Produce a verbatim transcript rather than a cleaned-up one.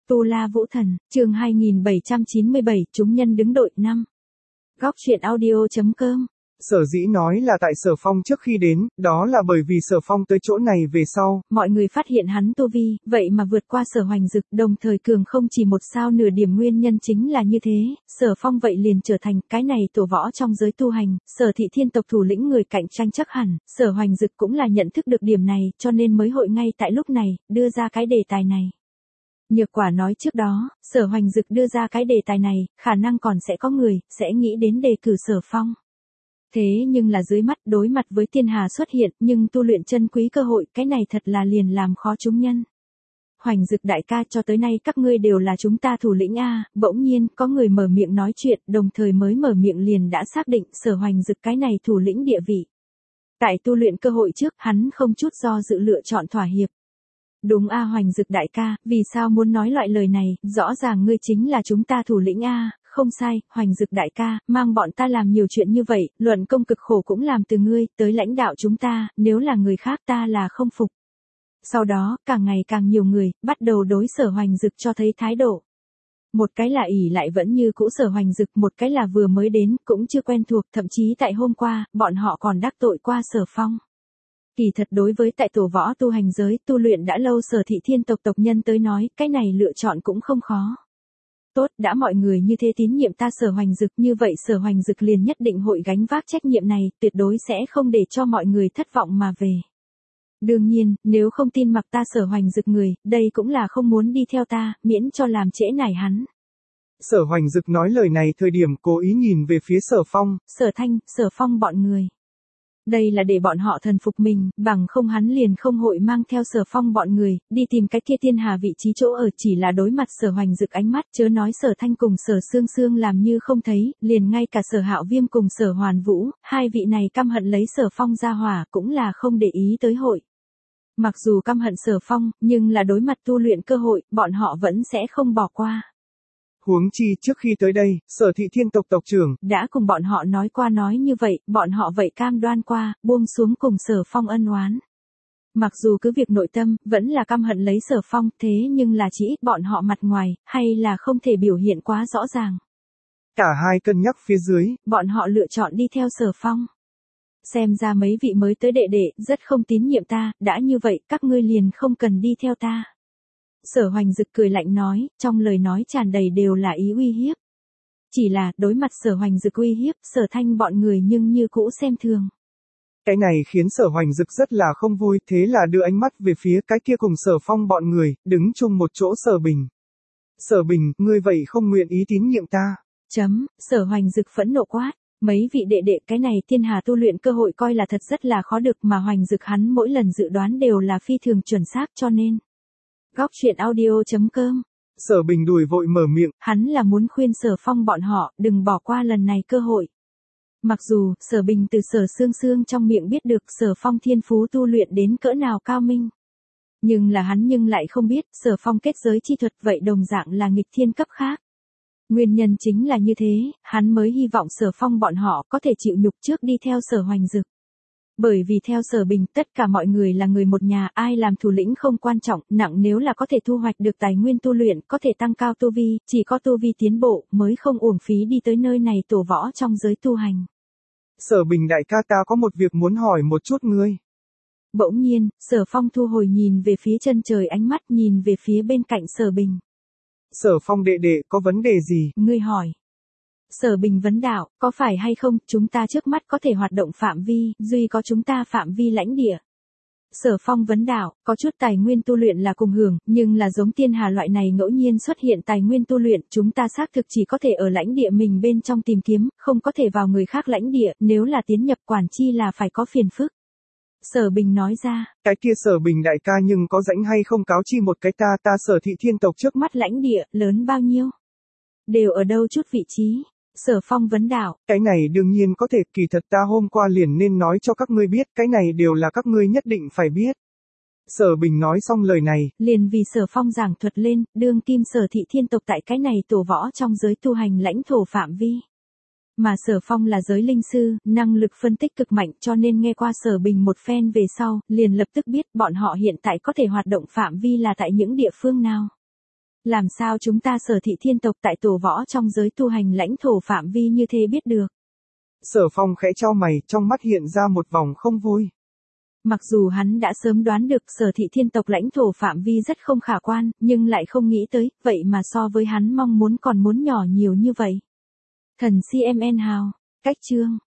Tu La Vũ Thần, chương hai nghìn bảy trăm chín mươi bảy, chúng nhân đứng đội năm. Góc truyện audio chấm com. Sở dĩ nói là tại Sở Phong trước khi đến, đó là bởi vì Sở Phong tới chỗ này về sau. Mọi người phát hiện hắn tu vi, vậy mà vượt qua Sở Hoành Dực, đồng thời cường không chỉ một sao nửa điểm, nguyên nhân chính là như thế, Sở Phong vậy liền trở thành cái này tổ võ trong giới tu hành, Sở thị thiên tộc thủ lĩnh người cạnh tranh chắc hẳn, Sở Hoành Dực cũng là nhận thức được điểm này, cho nên mới hội ngay tại lúc này, đưa ra cái đề tài này. Nhược Quả nói trước đó, Sở Hoành Dực đưa ra cái đề tài này, khả năng còn sẽ có người, sẽ nghĩ đến đề cử Sở Phong. Thế nhưng là dưới mắt đối mặt với thiên hà xuất hiện, nhưng tu luyện chân quý cơ hội, cái này thật là liền làm khó chúng nhân. Hoành Dực đại ca, cho tới nay các ngươi đều là chúng ta thủ lĩnh a. Bỗng nhiên, có người mở miệng nói chuyện, đồng thời mới mở miệng liền đã xác định Sở Hoành Dực cái này thủ lĩnh địa vị. Tại tu luyện cơ hội trước, hắn không chút do dự lựa chọn thỏa hiệp. Đúng a Hoành Dực đại ca, vì sao muốn nói loại lời này, rõ ràng ngươi chính là chúng ta thủ lĩnh a. Không sai, Hoành Dực đại ca, mang bọn ta làm nhiều chuyện như vậy, luận công cực khổ cũng làm từ ngươi, tới lãnh đạo chúng ta, nếu là người khác ta là không phục. Sau đó, càng ngày càng nhiều người, bắt đầu đối Sở Hoành Dực cho thấy thái độ. Một cái là ỷ lại vẫn như cũ Sở Hoành Dực, một cái là vừa mới đến, cũng chưa quen thuộc, thậm chí tại hôm qua, bọn họ còn đắc tội qua Sở Phong. Kỳ thật đối với tại tổ võ tu hành giới, tu luyện đã lâu Sở thị thiên tộc tộc nhân tới nói, cái này lựa chọn cũng không khó. Tốt, đã mọi người như thế tín nhiệm ta Sở Hoành Dực, như vậy Sở Hoành Dực liền nhất định hội gánh vác trách nhiệm này, tuyệt đối sẽ không để cho mọi người thất vọng mà về. Đương nhiên, nếu không tin mặc ta Sở Hoành Dực người, đây cũng là không muốn đi theo ta, miễn cho làm trễ nải hắn. Sở Hoành Dực nói lời này thời điểm cố ý nhìn về phía Sở Phong. Sở Thanh, Sở Phong bọn người. Đây là để bọn họ thần phục mình, bằng không hắn liền không hội mang theo Sở Phong bọn người, đi tìm cái kia thiên hà vị trí chỗ ở, chỉ là đối mặt Sở Hoành Dực ánh mắt, chớ nói Sở Thanh cùng Sở Sương Sương làm như không thấy, liền ngay cả Sở Hạo Viêm cùng Sở Hoàn Vũ, hai vị này căm hận lấy Sở Phong ra hỏa, cũng là không để ý tới hội. Mặc dù căm hận Sở Phong, nhưng là đối mặt tu luyện cơ hội, bọn họ vẫn sẽ không bỏ qua. Huống chi trước khi tới đây, Sở thị thiên tộc tộc trưởng đã cùng bọn họ nói qua nói như vậy, bọn họ vậy cam đoan qua, buông xuống cùng Sở Phong ân oán. Mặc dù cứ việc nội tâm, vẫn là căm hận lấy Sở Phong, thế nhưng là chỉ ít bọn họ mặt ngoài, hay là không thể biểu hiện quá rõ ràng. Cả hai cân nhắc phía dưới, bọn họ lựa chọn đi theo Sở Phong. Xem ra mấy vị mới tới đệ đệ, rất không tín nhiệm ta, đã như vậy, các ngươi liền không cần đi theo ta. Sở Hoành Dực cười lạnh nói, trong lời nói tràn đầy đều là ý uy hiếp. Chỉ là, đối mặt Sở Hoành Dực uy hiếp, Sở Thanh bọn người nhưng như cũ xem thường. Cái này khiến Sở Hoành Dực rất là không vui, thế là đưa ánh mắt về phía cái kia cùng Sở Phong bọn người, đứng chung một chỗ Sở Bình. Sở Bình, ngươi vậy không nguyện ý tín nhiệm ta. Chấm, Sở Hoành Dực phẫn nộ quát. Mấy vị đệ đệ, cái này thiên hà tu luyện cơ hội coi là thật rất là khó được, mà Hoành Dực hắn mỗi lần dự đoán đều là phi thường chuẩn xác, cho nên. Góc truyện audio chấm com. Sở Bình đùi vội mở miệng. Hắn là muốn khuyên Sở Phong bọn họ, đừng bỏ qua lần này cơ hội. Mặc dù, Sở Bình từ Sở Sương Sương trong miệng biết được Sở Phong thiên phú tu luyện đến cỡ nào cao minh. Nhưng là hắn nhưng lại không biết, Sở Phong kết giới chi thuật vậy đồng dạng là nghịch thiên cấp khác. Nguyên nhân chính là như thế, hắn mới hy vọng Sở Phong bọn họ có thể chịu nhục trước đi theo Sở Hoành Dực. Bởi vì theo Sở Bình, tất cả mọi người là người một nhà, ai làm thủ lĩnh không quan trọng, nặng nếu là có thể thu hoạch được tài nguyên tu luyện, có thể tăng cao tu vi, chỉ có tu vi tiến bộ, mới không uổng phí đi tới nơi này tổ võ trong giới tu hành. Sở Bình đại ca, ta có một việc muốn hỏi một chút ngươi. Bỗng nhiên, Sở Phong thu hồi nhìn về phía chân trời ánh mắt, nhìn về phía bên cạnh Sở Bình. Sở Phong đệ đệ, có vấn đề gì? Ngươi hỏi. Sở Bình vấn đạo, có phải hay không, chúng ta trước mắt có thể hoạt động phạm vi, duy có chúng ta phạm vi lãnh địa. Sở Phong vấn đạo, có chút tài nguyên tu luyện là cùng hưởng, nhưng là giống thiên hà loại này ngẫu nhiên xuất hiện tài nguyên tu luyện, chúng ta xác thực chỉ có thể ở lãnh địa mình bên trong tìm kiếm, không có thể vào người khác lãnh địa, nếu là tiến nhập quản chi là phải có phiền phức. Sở Bình nói ra. Cái kia Sở Bình đại ca, nhưng có rảnh hay không cáo chi một cái ta, ta Sở thị thiên tộc trước mắt lãnh địa, lớn bao nhiêu? Đều ở đâu chút vị trí? Sở Phong vấn đạo. Cái này đương nhiên có thể, kỳ thật ta hôm qua liền nên nói cho các ngươi biết, cái này đều là các ngươi nhất định phải biết. Sở Bình nói xong lời này, liền vì Sở Phong giảng thuật lên, đương kim Sở thị thiên tộc tại cái này tổ võ trong giới tu hành lãnh thổ phạm vi. Mà Sở Phong là giới linh sư, năng lực phân tích cực mạnh, cho nên nghe qua Sở Bình một phen về sau, liền lập tức biết bọn họ hiện tại có thể hoạt động phạm vi là tại những địa phương nào. Làm sao chúng ta Sở thị thiên tộc tại tổ võ trong giới tu hành lãnh thổ phạm vi như thế biết được? Sở Phong khẽ chau mày, trong mắt hiện ra một vòng không vui. Mặc dù hắn đã sớm đoán được Sở thị thiên tộc lãnh thổ phạm vi rất không khả quan, nhưng lại không nghĩ tới, vậy mà so với hắn mong muốn còn muốn nhỏ nhiều như vậy. Thần xê em en Hào, cách chương.